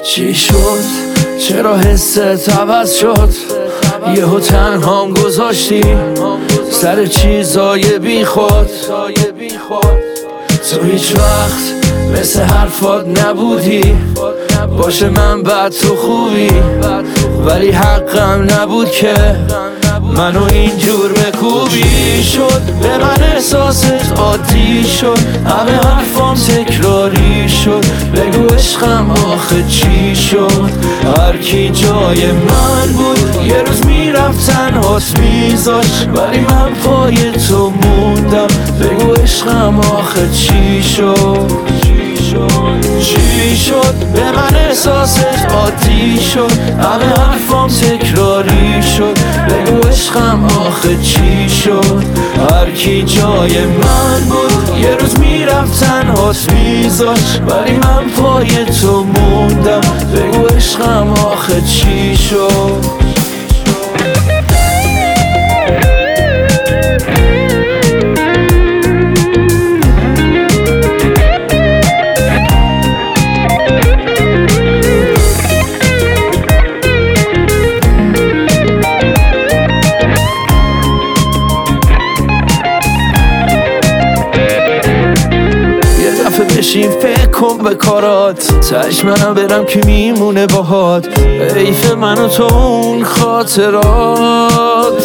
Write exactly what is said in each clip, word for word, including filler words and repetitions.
چی شد؟ چرا حست عوض شد؟ یهو تنهام گذاشتی سر چیزای بی خود. تو هیچ وقت مثل حرفات نبودی، باشه من بد تو خوبی، ولی حقم نبود که منو اینجور بکوبی. شد به من احساست عادی شد، همه حرفام تکراری شد. بگو عشقم آخه چی شد؟ هر کی جای من بود یه روز میرفت تنهات میذاشت، ولی من پای تو موندم. بگو عشقم آخه چی شد؟ چی شد؟ به من احساست عادی شد، همه حرفام تکراری شد. بگو عشقم آخه چی شد؟ هر کی جای من بود یه روز میرفت تنهات میذاشت، ولی من پای تو موندم. بگو عشقم آخه چی شد؟ بشین فکر کن به کارات، تش منم برم که میمونه باهات. حیف من و تو اون خاطرات.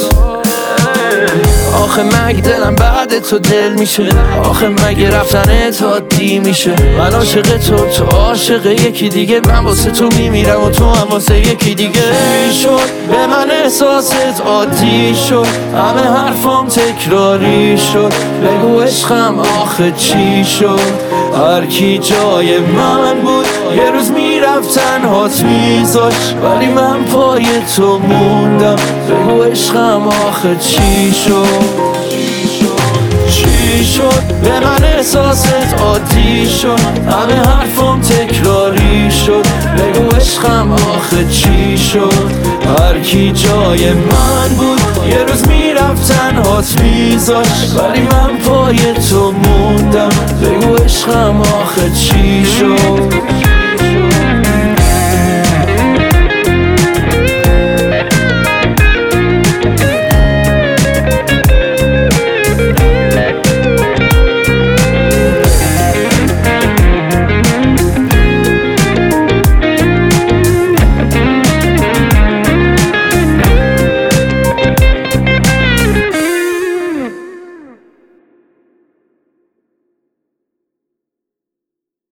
آخه مگه دلم بعد تو دل میشه؟ آخه مگه رفتنت عادی میشه؟ من عاشق تو، تو عاشق یکی دیگه. من واسه تو میمیرم و تو هم واسه یکی دیگه. شد به من احساست عادی شد، همه حرفام تکراری شد. بگو عشقم آخه چی شد؟ هر کی جای من بود یه روز میرفت تنهات میذاشت، ولی من پای تو موندم. بگو عشقم آخه چی شد؟ چی شد؟ به من احساست عادی شد، همه حرفام تکراری شد. بگو عشقم آخه چی شد؟ هر کی جای من بود یه روز میرفت تنهات میذاشت، ولی من پای تو موندم. بگو عشقم آخه چی شد؟